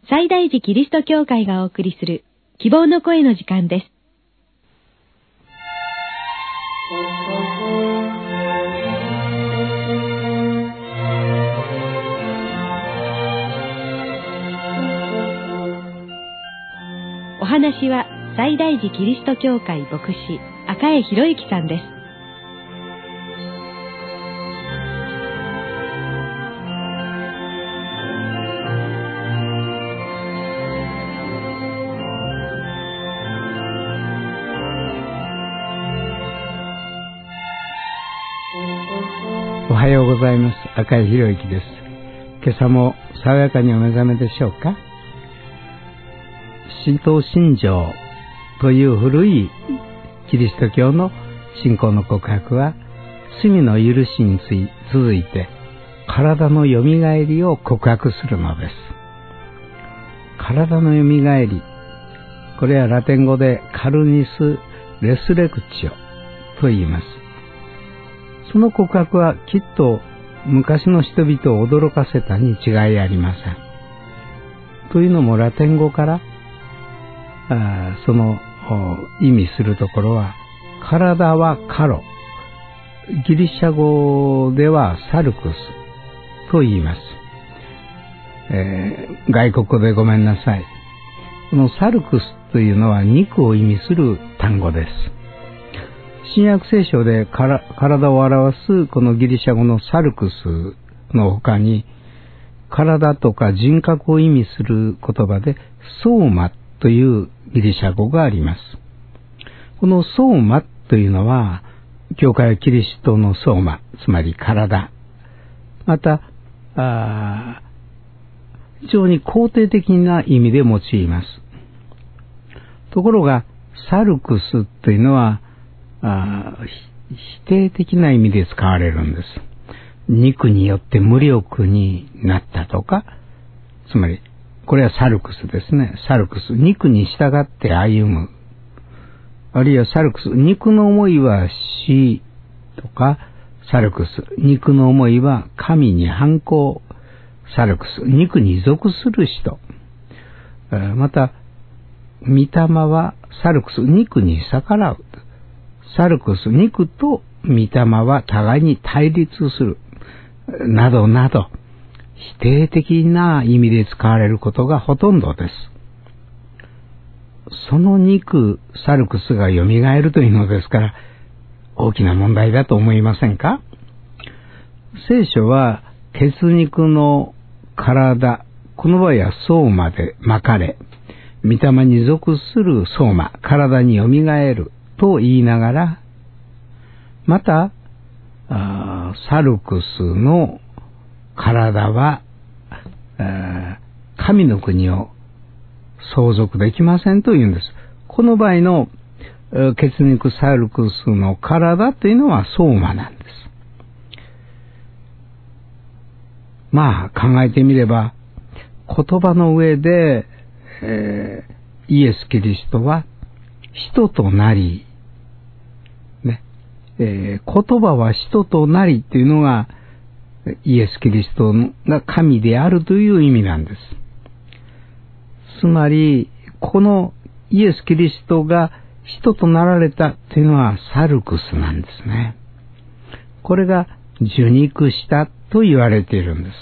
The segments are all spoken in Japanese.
西大寺キリスト教会がお送りする希望の声の時間です。お話は西大寺キリスト教会牧師赤江博之さんです。 おはようございます。赤井博之です。今朝も爽やかにお目覚めでしょうか。神道信条という古いキリスト教の信仰の告白は、罪の許しに続いて体のよみがえりを告白するのです。体のよみがえり、これはラテン語でカルニス・レスレクチオと言います。その告白はきっと昔の人々を驚かせたに違いありません。というのもラテン語からその意味するところは、体はカロ、ギリシャ語ではサルクスと言います。外国語でごめんなさい。このサルクスというのは肉を意味する単語です。新約聖書で体を表すこのギリシャ語のサルクスの他に、体とか人格を意味する言葉でソーマというギリシャ語があります。このソーマというのは、教会はキリストのソーマ、つまり体、また非常に肯定的な意味で用います。ところがサルクスというのは否定的な意味で使われるんです。肉によって無力になったとか、つまりこれはサルクスですね。サルクス、肉に従って歩む。あるいはサルクス、肉の思いは死とか、サルクス、肉の思いは神に反抗。サルクス、肉に属する人。また、御霊はサルクス、肉に逆らう。サルクス、肉と御霊は互いに対立する。などなど、否定的な意味で使われることがほとんどです。その肉、サルクスが蘇るというのですから、大きな問題だと思いませんか？聖書は血肉の体、この場合はソーマで巻かれ、御霊に属するソーマ、体に蘇ると言いながら、またサルクスの体は神の国を相続できませんと言うんです。この場合の血肉サルクスの体というのはソーマなんです。まあ考えてみれば、言葉の上で、イエス・キリストは人となり、ね、言葉は人となりというのがイエス・キリストが神であるという意味なんです。つまり、このイエス・キリストが人となられたというのはサルクスなんですね。これが受肉したと言われているんです。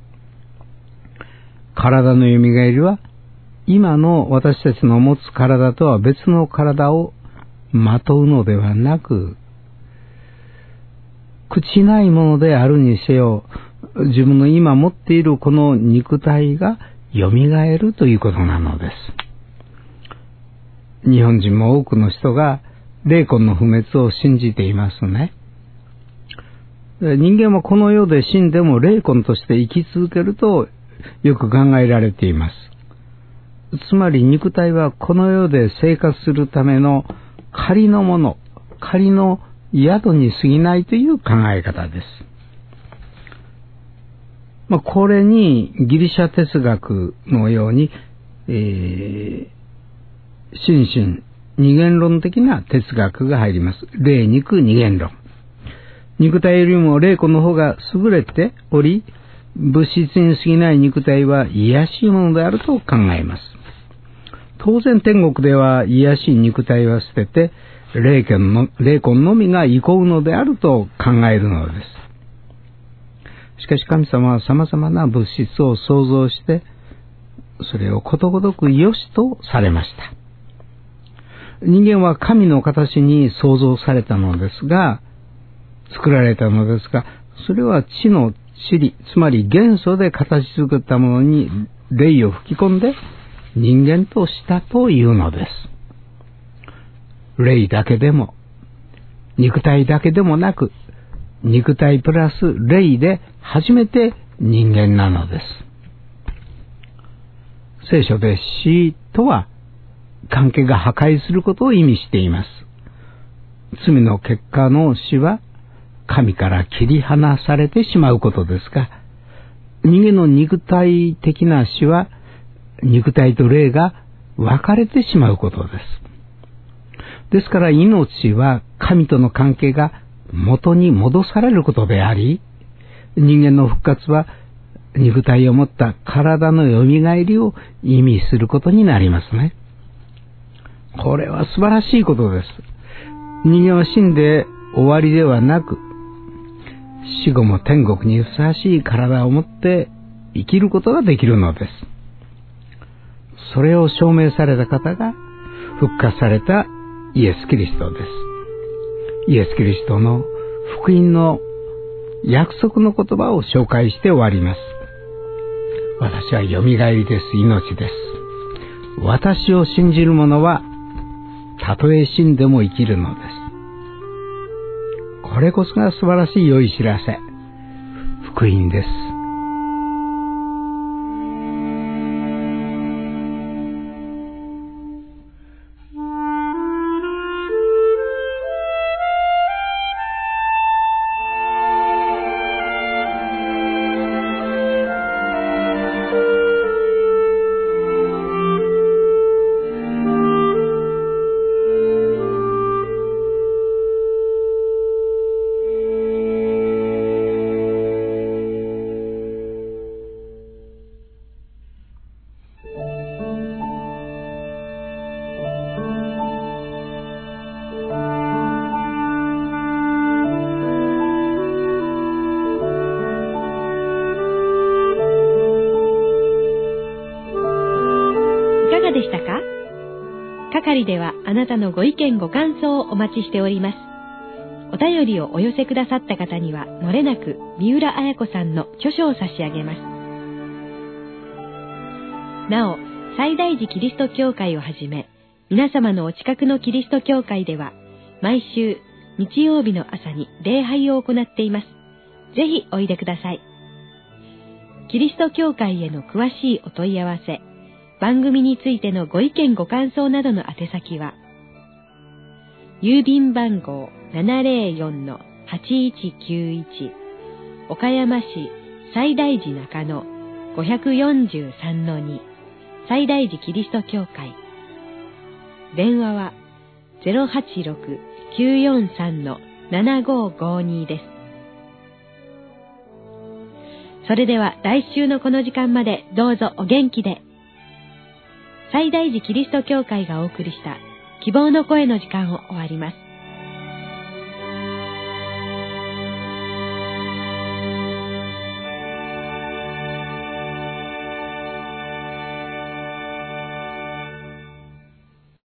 体のよみがえりは、今の私たちの持つ体とは別の体をまとうのではなく、朽ちないものであるにせよ、自分の今持っているこの肉体が蘇るということなのです。日本人も多くの人が霊魂の不滅を信じていますね。人間はこの世で死んでも霊魂として生き続けるとよく考えられています。つまり肉体はこの世で生活するための仮のもの、仮の宿に過ぎないという考え方です。これにギリシャ哲学のように、心身二元論的な哲学が入ります。霊肉二元論。肉体よりも霊魂の方が優れており、 物質に過ぎない肉体は卑しいものであると考えます。当然天国では卑しい肉体は捨てて、霊魂のみが憩うのであると考えるのです。しかし神様は様々な物質を創造して、それをことごとく良しとされました。人間は神の形に創造されたのですが、作られたのですが、それは地の塵、つまり元素で形作ったものに霊を吹き込んで人間としたというのです。霊だけでも、肉体だけでもなく、肉体プラス霊で初めて人間なのです。聖書で死とは関係が破壊することを意味しています。罪の結果の死は神から切り離されてしまうことですが、人間の肉体的な死は肉体と霊が分かれてしまうことです。ですから命は神との関係が元に戻されることであり、人間の復活は肉体を持った体のよみがえりを意味することになりますね。これは素晴らしいことです。人間は死んで終わりではなく、死後も天国にふさわしい体を持って生きることができるのです。それを証明された方が復活されたイエス・キリストです。イエス・キリストの福音の約束の言葉を紹介して終わります。私はよみがえりです。命です。私を信じる者はたとえ死んでも生きるのです。これこそが素晴らしい良い知らせ、福音です。 でしたか？係ではあなたのご意見ご感想をお待ちしております。お便りをお寄せくださった方には漏れなく三浦綾子さんの著書を差し上げます。なお、西大寺キリスト教会をはじめ、皆様のお近くのキリスト教会では毎週日曜日の朝に礼拝を行っています。ぜひおいでください。キリスト教会への詳しいお問い合わせ、番組についてのご意見ご感想などの宛先は、郵便番号 704-8191 岡山市西大寺中野 543-2 西大寺キリスト教会。電話は 086-943-7552 です。それでは来週のこの時間までどうぞお元気で。西大寺キリスト教会がお送りした希望の声の時間を終わります。